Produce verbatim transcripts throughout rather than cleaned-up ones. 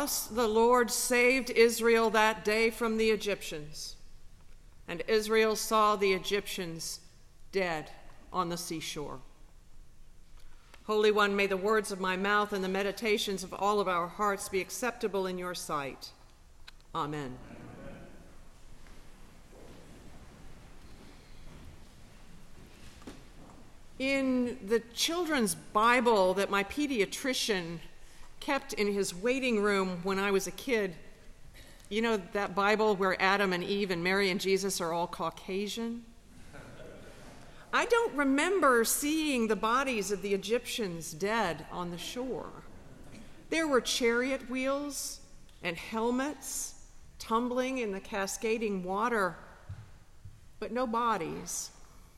Thus the Lord saved Israel that day from the Egyptians, and Israel saw the Egyptians dead on the seashore. Holy One, may the words of my mouth and the meditations of all of our hearts be acceptable in your sight. Amen. In the children's Bible that my pediatrician kept in his waiting room when I was a kid, you know that Bible where Adam and Eve and Mary and Jesus are all Caucasian? I don't remember seeing the bodies of the Egyptians dead on the shore. There were chariot wheels and helmets tumbling in the cascading water, but no bodies.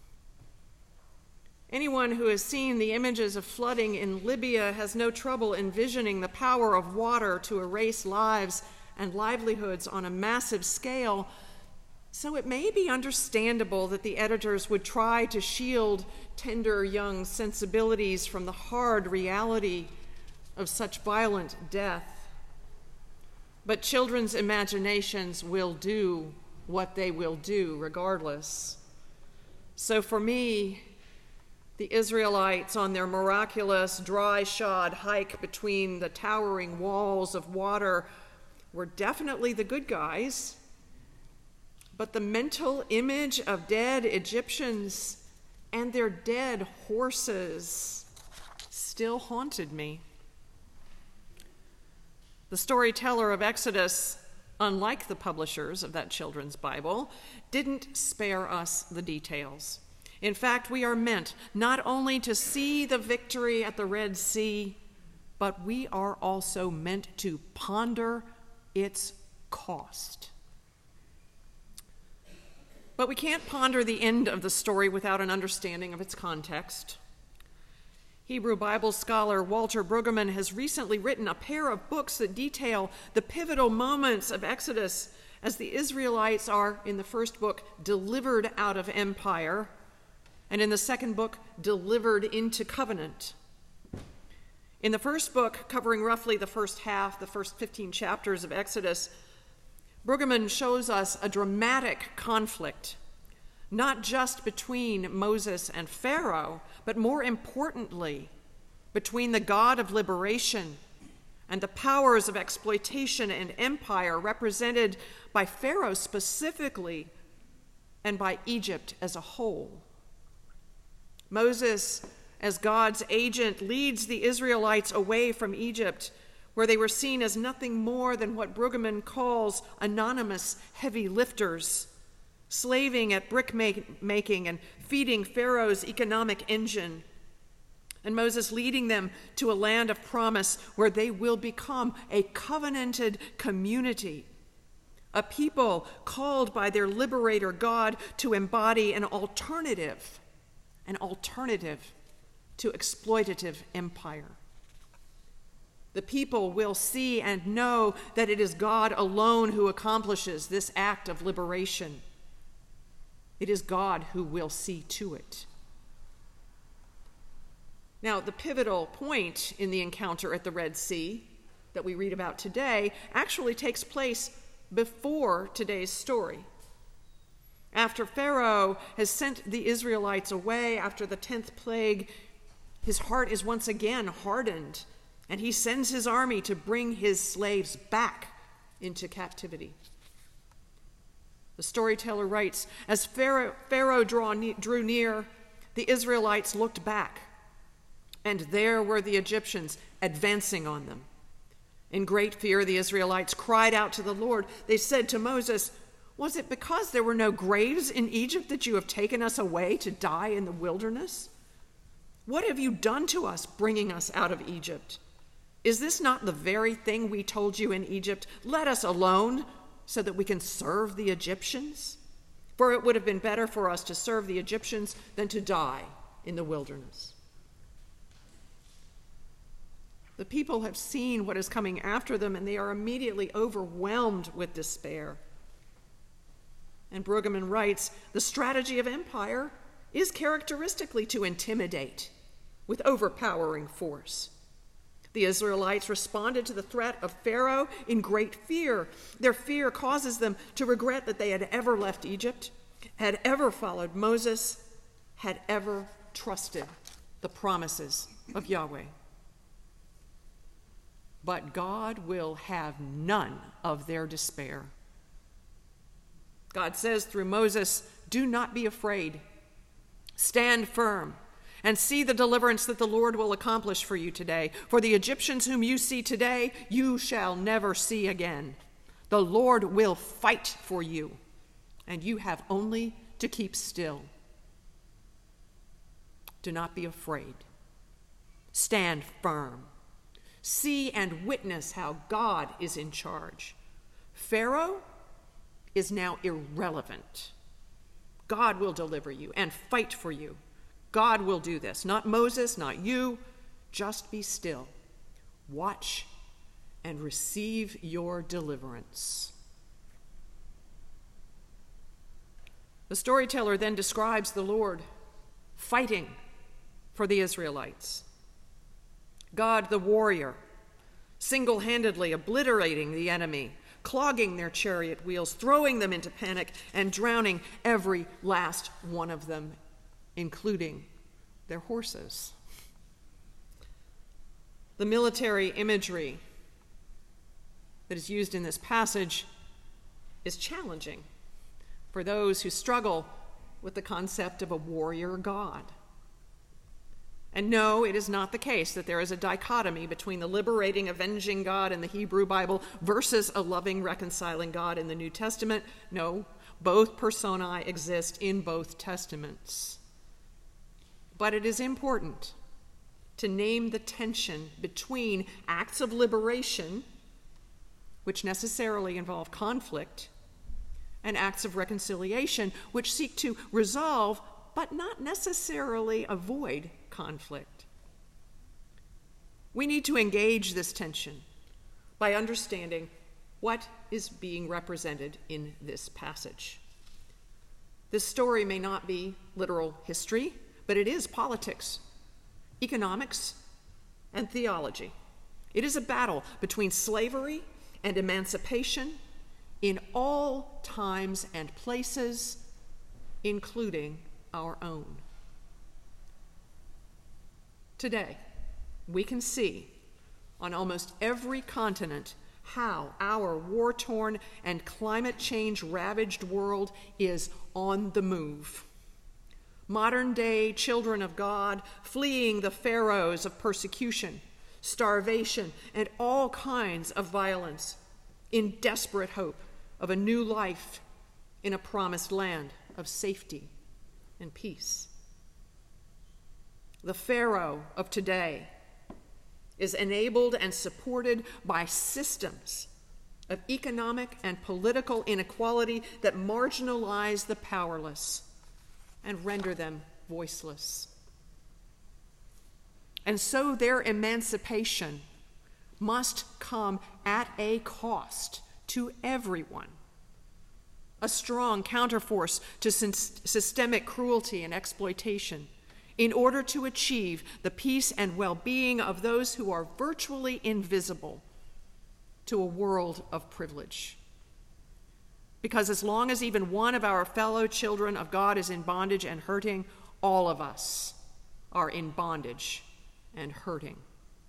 Anyone who has seen the images of flooding in Libya has no trouble envisioning the power of water to erase lives and livelihoods on a massive scale. So it may be understandable that the editors would try to shield tender young sensibilities from the hard reality of such violent death. But children's imaginations will do what they will do regardless. So for me, the Israelites on their miraculous dry-shod hike between the towering walls of water were definitely the good guys, but the mental image of dead Egyptians and their dead horses still haunted me. The storyteller of Exodus, unlike the publishers of that children's Bible, didn't spare us the details. In fact, we are meant not only to see the victory at the Red Sea, but we are also meant to ponder its cost. But we can't ponder the end of the story without an understanding of its context. Hebrew Bible scholar Walter Brueggemann has recently written a pair of books that detail the pivotal moments of Exodus as the Israelites are, in the first book, delivered out of empire, and in the second book, delivered into covenant. In the first book, covering roughly the first half, the first fifteen chapters of Exodus, Brueggemann shows us a dramatic conflict, not just between Moses and Pharaoh, but more importantly, between the God of liberation and the powers of exploitation and empire represented by Pharaoh specifically and by Egypt as a whole. Moses, as God's agent, leads the Israelites away from Egypt, where they were seen as nothing more than what Brueggemann calls anonymous heavy lifters, slaving at brick make- making and feeding Pharaoh's economic engine. And Moses leading them to a land of promise where they will become a covenanted community, a people called by their liberator God to embody an alternative an alternative to exploitative empire. The people will see and know that it is God alone who accomplishes this act of liberation. It is God who will see to it. Now, the pivotal point in the encounter at the Red Sea that we read about today actually takes place before today's story. After Pharaoh has sent the Israelites away after the tenth plague, his heart is once again hardened, and he sends his army to bring his slaves back into captivity. The storyteller writes, as Pharaoh, Pharaoh draw, drew near, the Israelites looked back, and there were the Egyptians advancing on them. In great fear, the Israelites cried out to the Lord. They said to Moses, "Was it because there were no graves in Egypt that you have taken us away to die in the wilderness? What have you done to us, bringing us out of Egypt? Is this not the very thing we told you in Egypt? Let us alone so that we can serve the Egyptians? For it would have been better for us to serve the Egyptians than to die in the wilderness." The people have seen what is coming after them, and they are immediately overwhelmed with despair. And Brueggemann writes, the strategy of empire is characteristically to intimidate with overpowering force. The Israelites responded to the threat of Pharaoh in great fear. Their fear causes them to regret that they had ever left Egypt, had ever followed Moses, had ever trusted the promises of Yahweh. But God will have none of their despair. God says through Moses, "Do not be afraid. Stand firm and see the deliverance that the Lord will accomplish for you today. For the Egyptians whom you see today, you shall never see again. The Lord will fight for you, and you have only to keep still. Do not be afraid. Stand firm. See and witness how God is in charge. Pharaoh is now irrelevant. God will deliver you and fight for you. God will do this. Not Moses, not you. Just be still. Watch and receive your deliverance." The storyteller then describes the Lord fighting for the Israelites. God, the warrior, single-handedly obliterating the enemy, clogging their chariot wheels, throwing them into panic, and drowning every last one of them, including their horses. The military imagery that is used in this passage is challenging for those who struggle with the concept of a warrior God. And no, it is not the case that there is a dichotomy between the liberating, avenging God in the Hebrew Bible versus a loving, reconciling God in the New Testament. No, both personae exist in both testaments. But it is important to name the tension between acts of liberation, which necessarily involve conflict, and acts of reconciliation, which seek to resolve but not necessarily avoid conflict. We need to engage this tension by understanding what is being represented in this passage. This story may not be literal history, but it is politics, economics, and theology. It is a battle between slavery and emancipation in all times and places, including our own. Today, we can see on almost every continent how our war-torn and climate change-ravaged world is on the move. Modern-day children of God fleeing the pharaohs of persecution, starvation, and all kinds of violence in desperate hope of a new life in a promised land of safety and peace. The Pharaoh of today is enabled and supported by systems of economic and political inequality that marginalize the powerless and render them voiceless. And so their emancipation must come at a cost to everyone, a strong counterforce to systemic cruelty and exploitation, in order to achieve the peace and well-being of those who are virtually invisible to a world of privilege. Because as long as even one of our fellow children of God is in bondage and hurting, all of us are in bondage and hurting.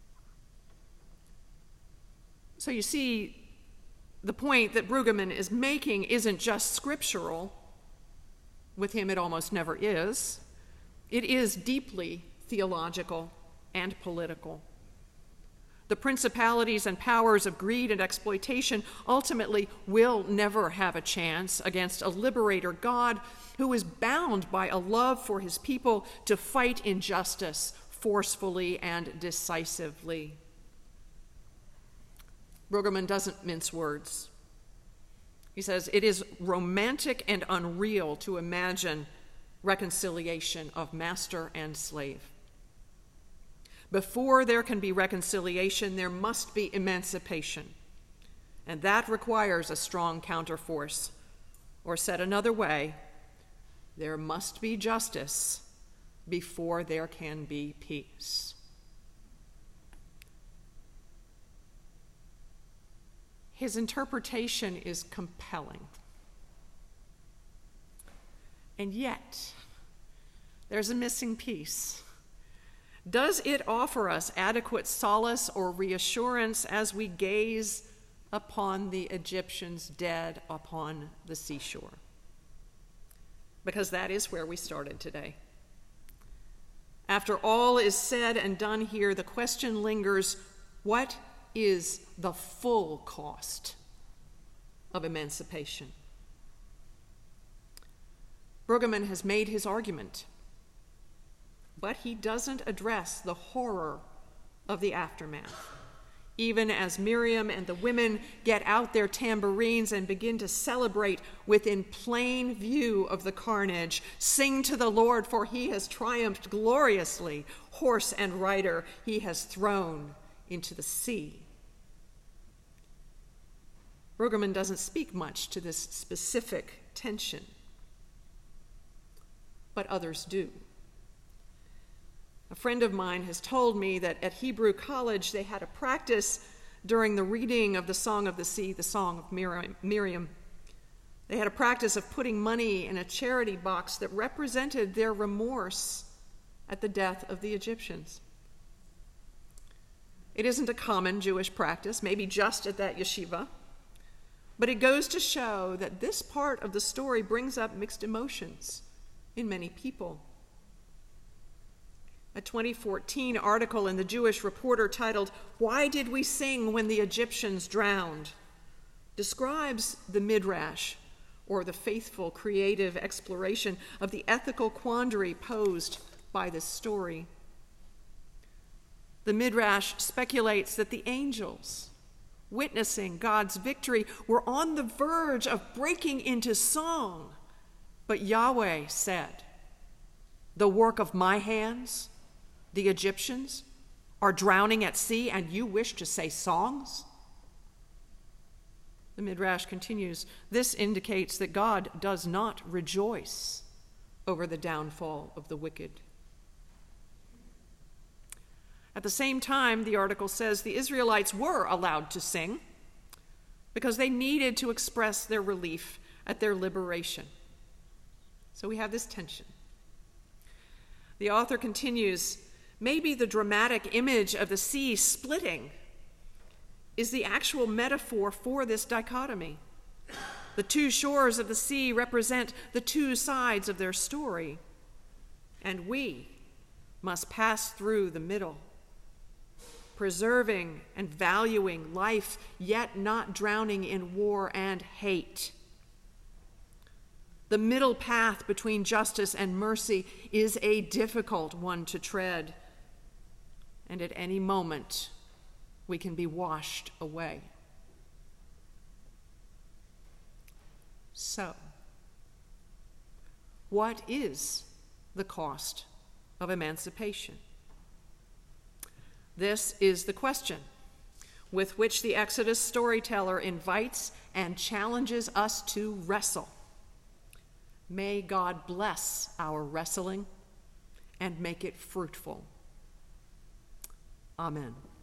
So you see, the point that Brueggemann is making isn't just scriptural. With him, it almost never is. It is deeply theological and political. The principalities and powers of greed and exploitation ultimately will never have a chance against a liberator God who is bound by a love for his people to fight injustice forcefully and decisively. Brueggemann doesn't mince words. He says, it is romantic and unreal to imagine reconciliation of master and slave. Before there can be reconciliation, there must be emancipation, and that requires a strong counterforce. Or said another way, there must be justice before there can be peace. his interpretation is compelling. And yet, there's a missing piece. Does it offer us adequate solace or reassurance as we gaze upon the Egyptians dead upon the seashore? Because that is where we started today. After all is said and done here, the question lingers, what is the full cost of emancipation? Brueggemann has made his argument, but he doesn't address the horror of the aftermath. Even as Miriam and the women get out their tambourines and begin to celebrate within plain view of the carnage, sing to the Lord, for he has triumphed gloriously. Horse and rider he has thrown into the sea. Brueggemann doesn't speak much to this specific tension, but others do. A friend of mine has told me that at Hebrew College they had a practice during the reading of the Song of the Sea, the Song of Miriam. They had a practice of putting money in a charity box that represented their remorse at the death of the Egyptians. It isn't a common Jewish practice, maybe just at that yeshiva, but it goes to show that this part of the story brings up mixed emotions in many people. A twenty fourteen article in the Jewish Reporter titled, "Why Did We Sing When the Egyptians Drowned?" describes the midrash, or the faithful creative exploration of the ethical quandary posed by this story. The midrash speculates that the angels, witnessing God's victory, were on the verge of breaking into song, but Yahweh said, "The work of my hands, the Egyptians, are drowning at sea, and you wish to say songs?" The Midrash continues, this indicates that God does not rejoice over the downfall of the wicked. At the same time, the article says the Israelites were allowed to sing because they needed to express their relief at their liberation. So we have this tension. The author continues, maybe the dramatic image of the sea splitting is the actual metaphor for this dichotomy. The two shores of the sea represent the two sides of their story, and we must pass through the middle, preserving and valuing life, yet not drowning in war and hate. The middle path between justice and mercy is a difficult one to tread, and at any moment we can be washed away. So, what is the cost of emancipation? This is the question with which the Exodus storyteller invites and challenges us to wrestle. May God bless our wrestling and make it fruitful. Amen.